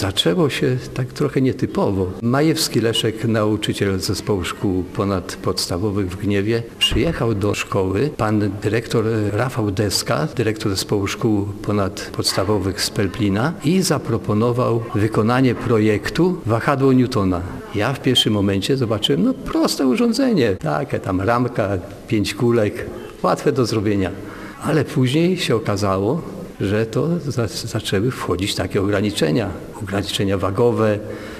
Zaczęło się tak trochę nietypowo. Majewski Leszek, nauczyciel zespołu szkół ponadpodstawowych w Gniewie, przyjechał do szkoły. Pan dyrektor Rafał Deska, dyrektor zespołu szkół ponadpodstawowych z Pelplina, i zaproponował wykonanie projektu wahadło Newtona. Ja w pierwszym momencie zobaczyłem, proste urządzenie, taka tam ramka, 5 kulek, łatwe do zrobienia. Ale później się okazało, że to zaczęły wchodzić takie ograniczenia wagowe,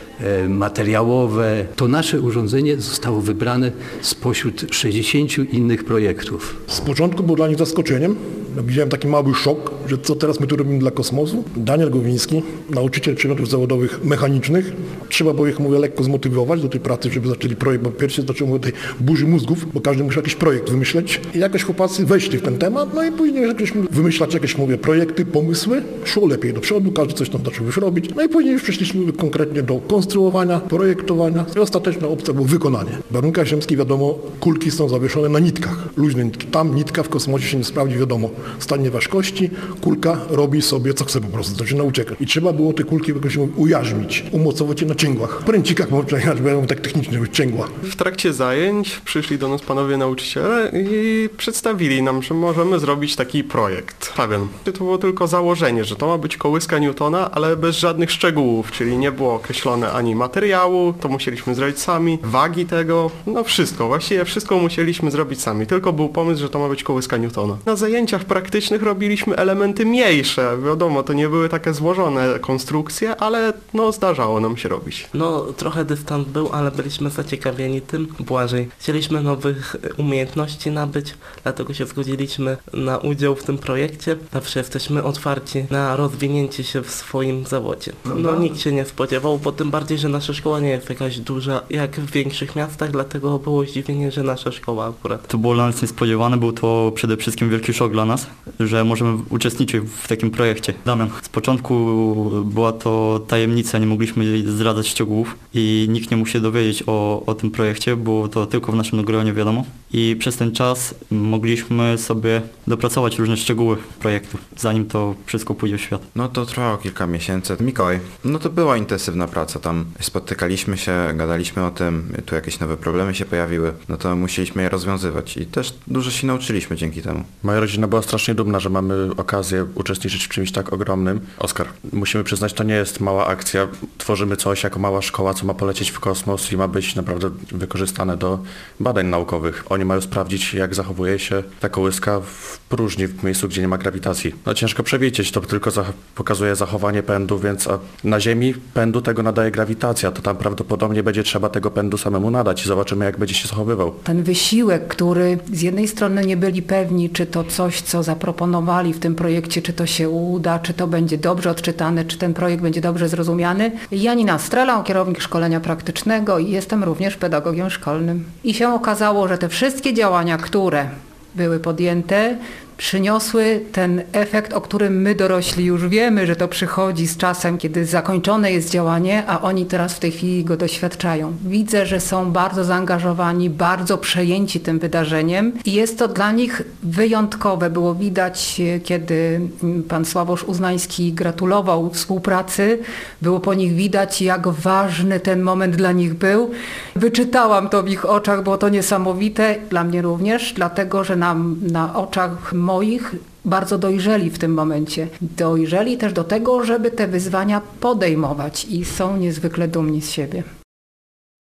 materiałowe. To nasze urządzenie zostało wybrane spośród 60 innych projektów. Z początku było dla nich zaskoczeniem. Widziałem taki mały szok, że co teraz my tu robimy dla kosmosu. Daniel Głowiński, nauczyciel przedmiotów zawodowych mechanicznych. Trzeba było ich, lekko zmotywować do tej pracy, żeby zaczęli projekt, bo pierwszy zaczął od tej burzy mózgów, bo każdy musi jakiś projekt wymyśleć. I jakoś chłopacy weszli w ten temat, i później jakoś wymyślać jakieś, projekty, pomysły. Szło lepiej do przodu, każdy coś tam zaczął już robić. I później już przeszliśmy konkretnie do konstruowania, projektowania i ostateczna opcja było wykonanie. W warunkach ziemskich, wiadomo, kulki są zawieszone na nitkach, luźne nitki. Tam nitka w kosmosie się nie sprawdzi, wiadomo. Stanie ważkości, kulka robi sobie co chce po prostu, zaczyna uciekać. I trzeba było te kulki jakoś ujarzmić, umocować je na cięgłach. Pręcikach, bo tak technicznie, cięgła. W trakcie zajęć przyszli do nas panowie nauczyciele i przedstawili nam, że możemy zrobić taki projekt. Fabian. To było tylko założenie, że to ma być kołyska Newtona, ale bez żadnych szczegółów, czyli nie było określone ani materiału, to musieliśmy zrobić sami, wagi tego, wszystko, właściwie wszystko musieliśmy zrobić sami. Tylko był pomysł, że to ma być kołyska Newtona. Na zajęciach praktycznych robiliśmy elementy mniejsze. Wiadomo, to nie były takie złożone konstrukcje, ale zdarzało nam się robić. Trochę dystans był, ale byliśmy zaciekawieni tym. Błażej. Chcieliśmy nowych umiejętności nabyć, dlatego się zgodziliśmy na udział w tym projekcie. Zawsze jesteśmy otwarci na rozwinięcie się w swoim zawodzie. Nikt się nie spodziewał, bo tym bardziej, że nasza szkoła nie jest jakaś duża jak w większych miastach, dlatego było zdziwienie, że nasza szkoła akurat. To było dla nas niespodziewane, był to przede wszystkim wielki szok dla nas, że możemy uczestniczyć w takim projekcie. Damian, z początku była to tajemnica, nie mogliśmy zdradzać szczegółów i nikt nie mógł się dowiedzieć o tym projekcie, było to tylko w naszym gronie wiadomo. I przez ten czas mogliśmy sobie dopracować różne szczegóły projektu, zanim to wszystko pójdzie w świat. To trwało kilka miesięcy. Mikołaj, to była intensywna praca, tam spotykaliśmy się, gadaliśmy o tym, tu jakieś nowe problemy się pojawiły, to musieliśmy je rozwiązywać i też dużo się nauczyliśmy dzięki temu. Moja rodzina była strasznie dumna, że mamy okazję uczestniczyć w czymś tak ogromnym. Oskar, musimy przyznać, to nie jest mała akcja. Tworzymy coś jako mała szkoła, co ma polecieć w kosmos i ma być naprawdę wykorzystane do badań naukowych. Oni mają sprawdzić, jak zachowuje się ta kołyska w próżni, w miejscu, gdzie nie ma grawitacji. Ciężko przewidzieć, to tylko pokazuje zachowanie pędu, więc na Ziemi pędu tego nadaje grawitacja, to tam prawdopodobnie będzie trzeba tego pędu samemu nadać i zobaczymy, jak będzie się zachowywał. Ten wysiłek, który z jednej strony nie byli pewni, czy to coś, co zaproponowali w tym projekcie, czy to się uda, czy to będzie dobrze odczytane, czy ten projekt będzie dobrze zrozumiany. Janina Strela, kierownik szkolenia praktycznego i jestem również pedagogiem szkolnym. I się okazało, że te wszystkie działania, które były podjęte, przyniosły ten efekt, o którym my dorośli już wiemy, że to przychodzi z czasem, kiedy zakończone jest działanie, a oni teraz w tej chwili go doświadczają. Widzę, że są bardzo zaangażowani, bardzo przejęci tym wydarzeniem i jest to dla nich wyjątkowe. Było widać, kiedy pan Sławosz Uznański gratulował współpracy, było po nich widać, jak ważny ten moment dla nich był. Wyczytałam to w ich oczach, było to niesamowite, dla mnie również, dlatego, że na oczach moich bardzo dojrzeli w tym momencie. Dojrzeli też do tego, żeby te wyzwania podejmować i są niezwykle dumni z siebie.